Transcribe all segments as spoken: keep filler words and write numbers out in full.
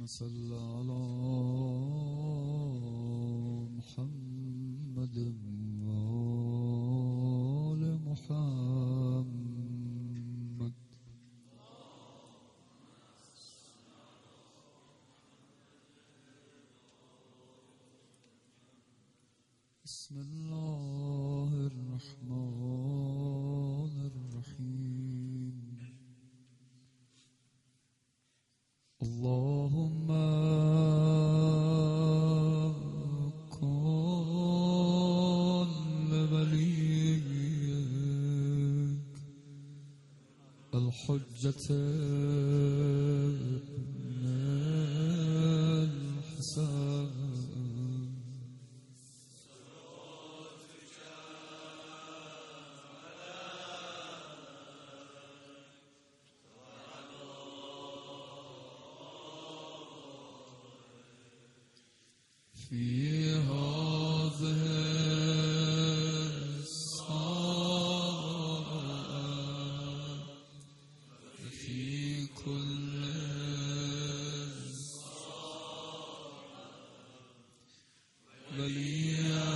صل على محمد وآل محمد. بسم الله الرحمن الرحيم. اللهم كن لوليك الحجة ابن الحسن في هذه الساعة في كل وليا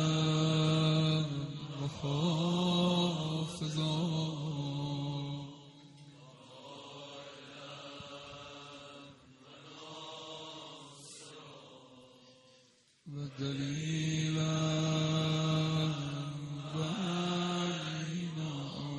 وحافظا ودليلا بينا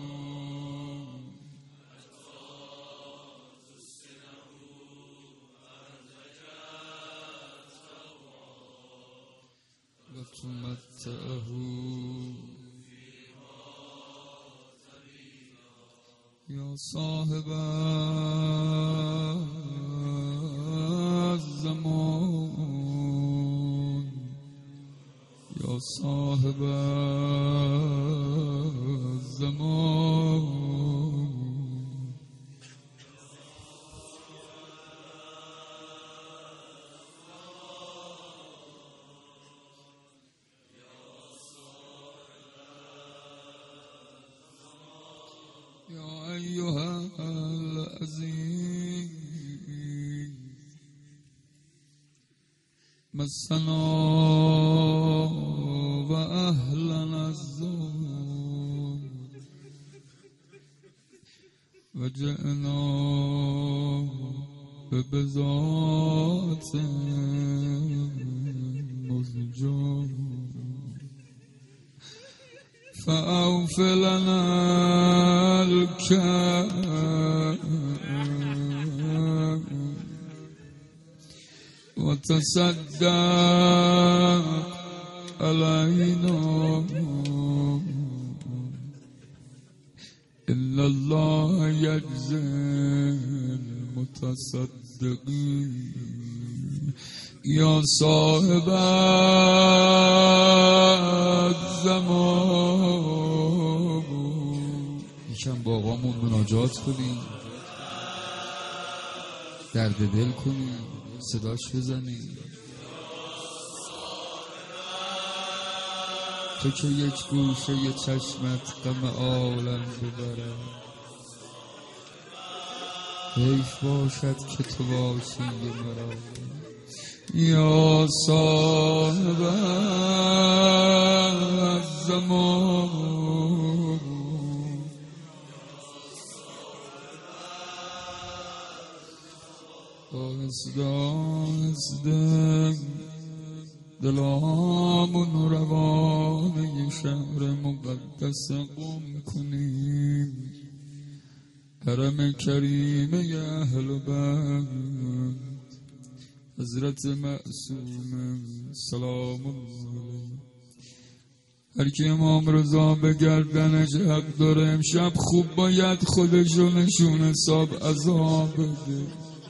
وتمتعه يا صاحب الزمان يا صاحب الزمان يا أيها العزيز مسنا وأهلنا الزور وجئنا ببضاعة مزجور فأوف لنا الكيل وتصدق علينا إن الله يجزي المتصدقين يا صاحب الزمان. یکم با آقامون مناجات کنیم، درد دل کنیم، صداش بزنیم. تو که یک گوشه ی چشمت غم عالم ببره، حیف باشد که تو باشی مرا یا صاحب الزمان. آهسته آهسته دلامون روانه شهر مقدس قم کنیم، حرم کریم اهل بیت حضرت معصوم سلام الله. هر کی امام رضا به گردنش حق داره امشب خوب باید خودشو نشون حساب عذاب بده.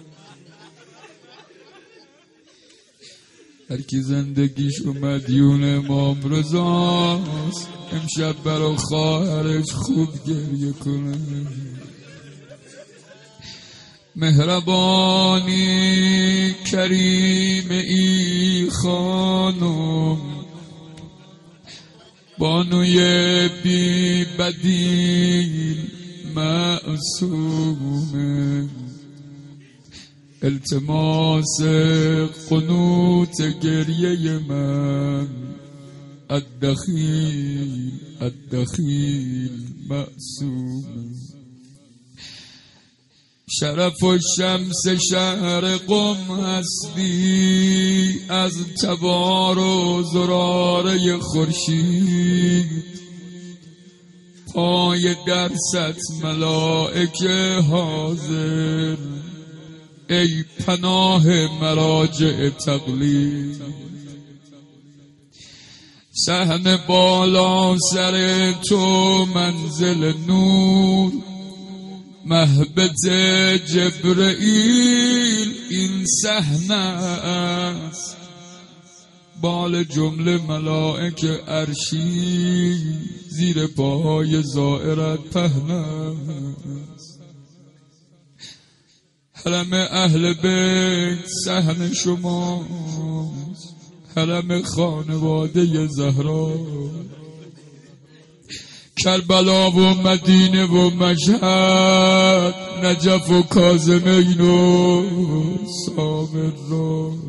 هر کی زندگیش و مدیون امام رضاست امشب برا خواهرش خوب گریه کنه. مهربانی کریم ای خانم، بانوی بی بدیل معصومه، التماس قنوت گریه من الدخیل الدخیل معصوم. شرف و شمس شهر قم هستی از تبار و زراره خورشید، پای درست ملائکه حاضر ای پناه مراجع تقلید. صحن بالا سر تو منزل نور، مهبط جبرئیل این صحنه است، بال جمله ملائکه عرشی زیر پاهای زائرت پهنه است. حرم اهل بیت صحن شماست، حرم خانواده زهرا، کربلا و مدینه و مشهد، نجف و کاظمین و سامرا.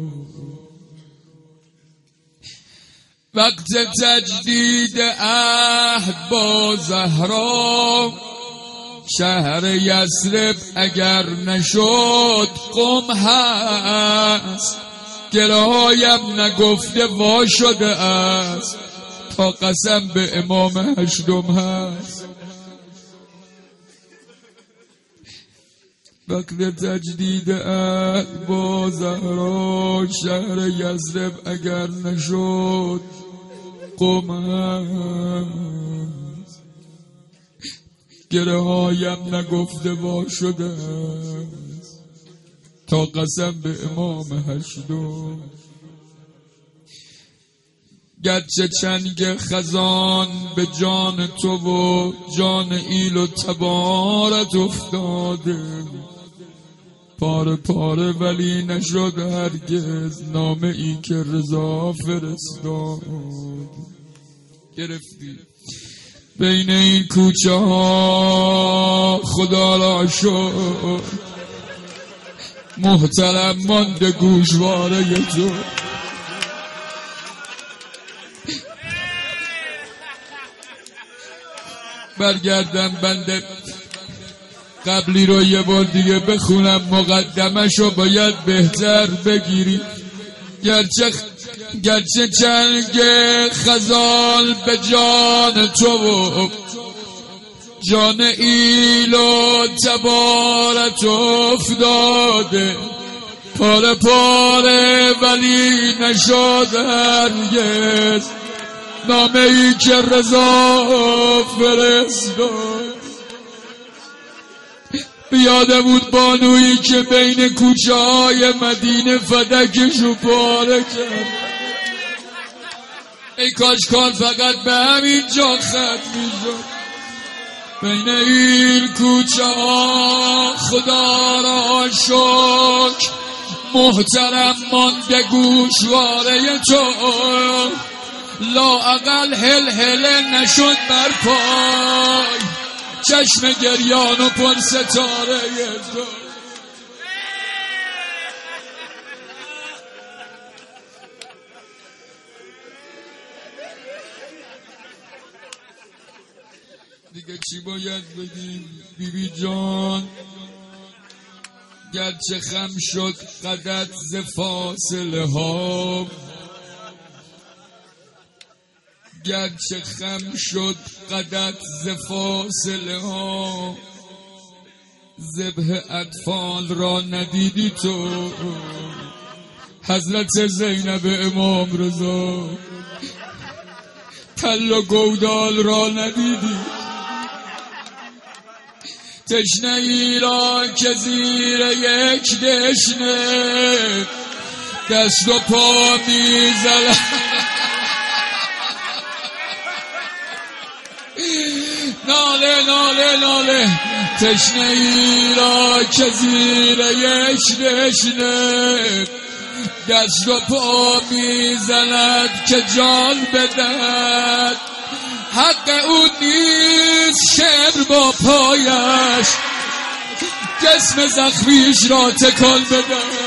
وقت تجدید عهد با زهرا، شهر یثرب اگر نشد قم هست، گرایم نگفته وا شده است، تا قسم به امام هشتم هست. وقت تجدید عهد با زهرا، شهر یثرب اگر نشد قم هست، گره هایم نگفته وا شده است، تا قسم به امام هشتم. گرچه چنگ خزان به جان تو و جان ایل و تبارت افتاده، پاره پاره ولی نشد هرگز نامه ای که رضا فرستاد. گرفتی بین این کوچه ها خدا را شد، محترم مانده گوشواره تو. برگردم بنده قبلی رو یه بار دیگه بخونم، مقدمشو باید بهتر بگیری. گرچه گرچه چنگ خزال به جان تو و جان ایل و تبارت افتاده، پاره پاره ولی نشد هرگز نامه ای که رضا فرستاد. بیاده بود بانویی که بین کوچه های مدینه فدکشو پاره کرد. ای کاش کار فقط به همین جا ختم میشد. بین این کوچه ها خدا را شکر، محترم مانده گوشواره تو، لااقل هل هل نشد بر پای چشم گریان و پر ستاره تو. دیگه چی باید بگیم بی بی جان؟ گرچه خم شد قدت ز فاصله ها، گرچه خم شد قدت ز فاصله ها، ذبح اطفال را ندیدی تو، حضرت زینب امام رضا کل و گودال را ندیدی، تشنه ای را که زیر یک دشنه دست و پا میزلد، ناله ناله ناله، تشنه ای را که زیر یک دشنه دست و پا میزند که جان بدهد، حق او نیست شعر با پایش جسم زخمیش را تکان بدم.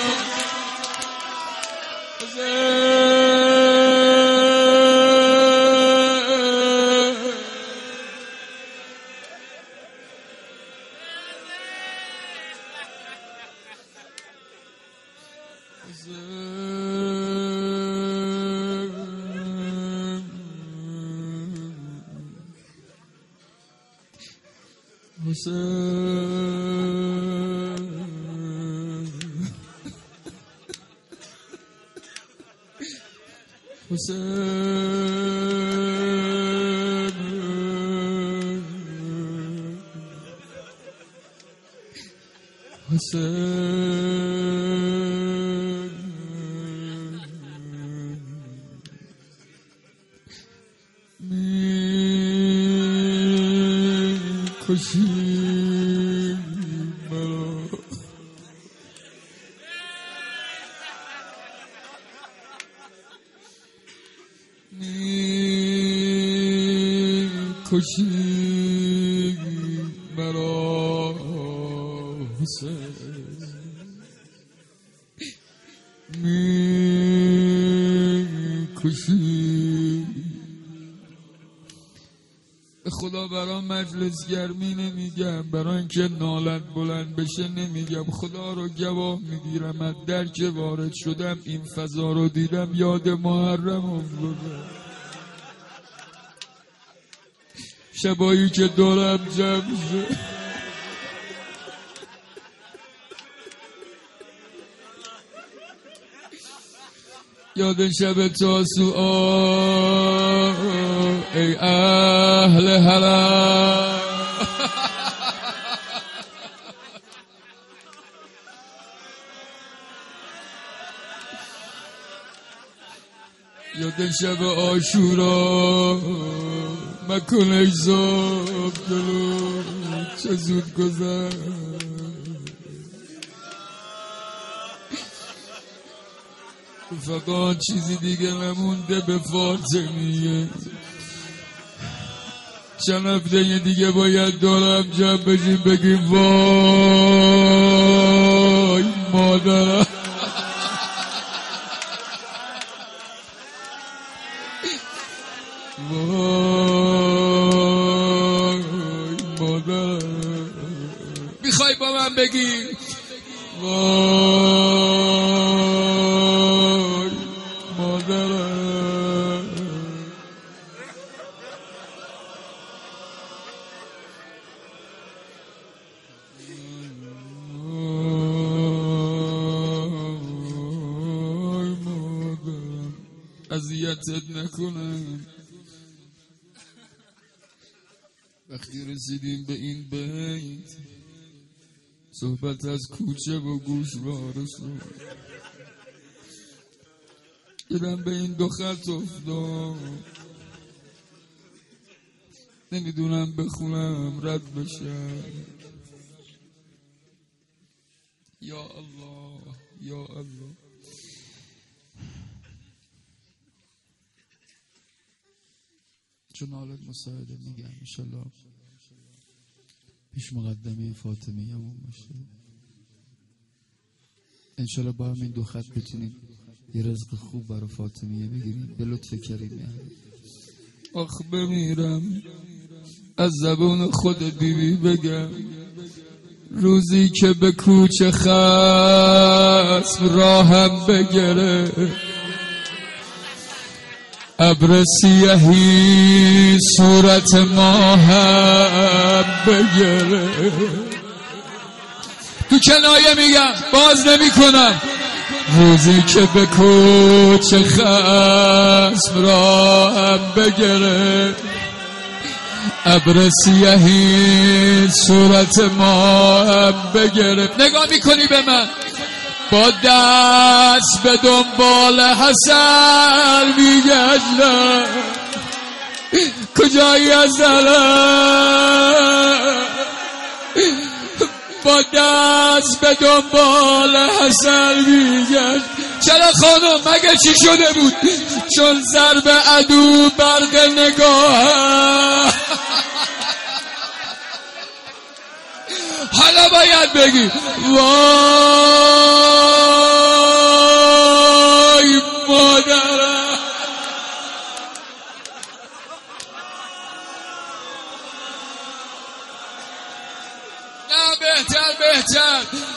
کشی مرا حسین، می کشی. به خدا برای مجلس گرمی نمیگم، برای اینکه نالت بلند بشه نمیگم، خدا رو گواه میگیرم از در که وارد شدم این فضا رو دیدم یاد محرم افتادم. شبایی که دورم جمع شد یاد شب تاسوعا ای اهل حرم یاد شب عاشورا مکن اجزاب جلو چه زود گذشت. فقط چیزی دیگه نمونده به فاطمیه. چند هفته دیگه باید دورم جمع بشیم بگیم وای مادرم وای مادرم. میخوای با من بگی وای مادرم. وای مادرم اذیتت نکنم. وقتی رسیدیم به این بیت صحبت از کوچه و گوشوار شد، دیدم به این دو خط افتاد، نمیدونم بخونم رد بشم. یا الله یا الله. چون حالت مساعده میگم انشالله پیش مقدمه فاطمیه همون باشه، انشالله با همین دو خط بتونیم یه رزق خوب برای فاطمیه بگیریم به لطف کریم. یعنی آخ بمیرم از زبون خود بیبی بگم، روزی که به کوچه خسم راهم بگره، ابر سیاهی صورت ما هم بگره. تو کنایه میگم باز نمی کنم، روزی که به کوچه خسم را هم بگره، ابر سیاهی صورت ما هم بگره. نگاه میکنی به من با دست به دنبال حسن میگشتم، کجایی از دلم با دست به دنبال حسن میگشت. چرا خانم مگه چی شده بود؟ چون ضرب عدو برق نگاه حالا باید بگی وای مادرم. نه بهتر بهتر